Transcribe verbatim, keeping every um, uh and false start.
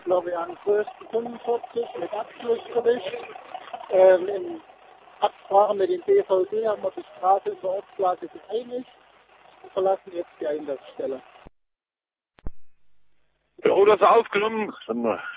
glaube ich, an größten fünfundvierzig mit Abschlussbericht. Ähm, in Absprache mit dem B V D haben wir die Straße in der Ortslage geeinigt und verlassen jetzt die Einsatzstelle. Ja, oder ist aufgenommen?